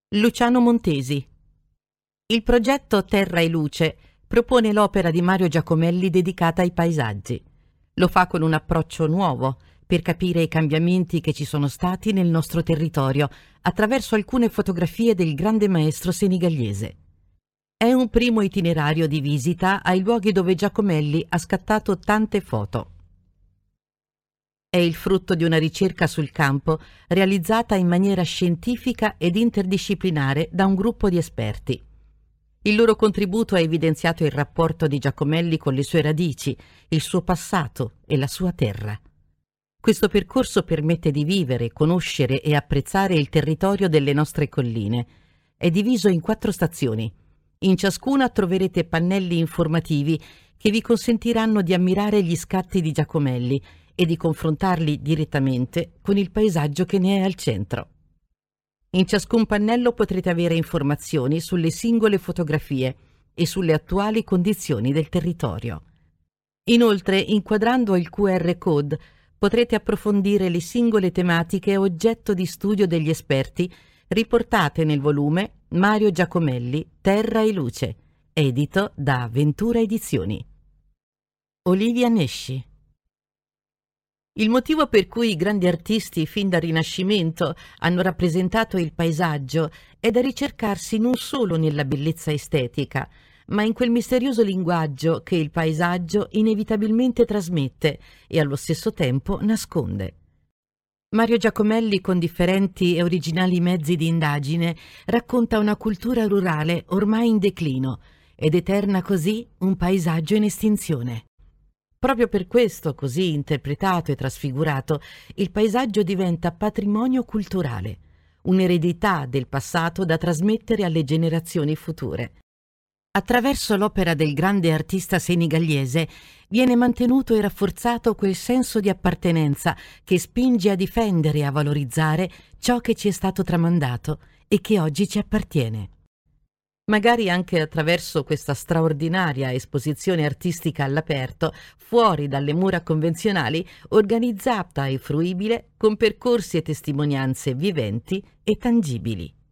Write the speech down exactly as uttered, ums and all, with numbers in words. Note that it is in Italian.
Luciano Montesi. Il progetto Terra e Luce propone l'opera di Mario Giacomelli dedicata ai paesaggi. Lo fa con un approccio nuovo per capire i cambiamenti che ci sono stati nel nostro territorio attraverso alcune fotografie del grande maestro senigalese. È un primo itinerario di visita ai luoghi dove Giacomelli ha scattato tante foto. È il frutto di una ricerca sul campo realizzata in maniera scientifica ed interdisciplinare da un gruppo di esperti. Il loro contributo ha evidenziato il rapporto di Giacomelli con le sue radici, il suo passato e la sua terra. Questo percorso permette di vivere, conoscere e apprezzare il territorio delle nostre colline. È diviso in quattro stazioni. In ciascuna troverete pannelli informativi che vi consentiranno di ammirare gli scatti di Giacomelli e di confrontarli direttamente con il paesaggio che ne è al centro. In ciascun pannello potrete avere informazioni sulle singole fotografie e sulle attuali condizioni del territorio. Inoltre, inquadrando il Q R code, potrete approfondire le singole tematiche oggetto di studio degli esperti riportate nel volume Mario Giacomelli, Terra e Luce, edito da Ventura Edizioni. Olivia Nesci. Il motivo per cui i grandi artisti fin dal Rinascimento hanno rappresentato il paesaggio è da ricercarsi non solo nella bellezza estetica, ma in quel misterioso linguaggio che il paesaggio inevitabilmente trasmette e allo stesso tempo nasconde. Mario Giacomelli, con differenti e originali mezzi di indagine, racconta una cultura rurale ormai in declino ed eterna così un paesaggio in estinzione. Proprio per questo, così interpretato e trasfigurato, il paesaggio diventa patrimonio culturale, un'eredità del passato da trasmettere alle generazioni future. Attraverso l'opera del grande artista senigalese viene mantenuto e rafforzato quel senso di appartenenza che spinge a difendere e a valorizzare ciò che ci è stato tramandato e che oggi ci appartiene. Magari anche attraverso questa straordinaria esposizione artistica all'aperto, fuori dalle mura convenzionali, organizzata e fruibile con percorsi e testimonianze viventi e tangibili.